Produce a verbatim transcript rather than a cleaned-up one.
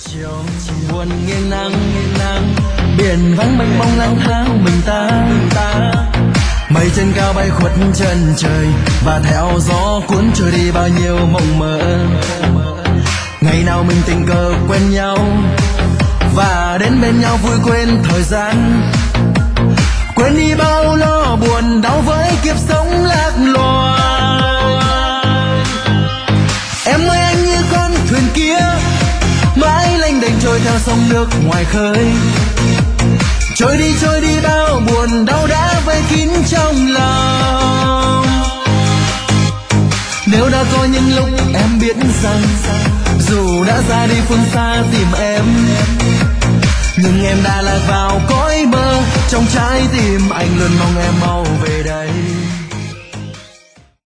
chiều buồn nghiêng nắng nghiêng nắng biển vắng mênh mông lang thang mình ta mây trên cao bay khuất chân trời và theo gió cuốn trôi đi bao nhiêu mộng mơ. Ngày nào mình tình cờ quen nhau và đến bên nhau vui quên thời gian, quên đi bao lo buồn đau với kiếp sống lạc loài. Em ơi anh như con thuyền kia mãi lênh đênh trôi theo sông nước ngoài khơi, trôi đi trôi đi bao buồn đau đã vây kín trong lòng. Nếu đã có những lúc em biết rằng dù đã ra đi phương xa tìm em, nhưng em đã lạc vào cõi mơ, trong trái tim anh luôn mong em mau về đây.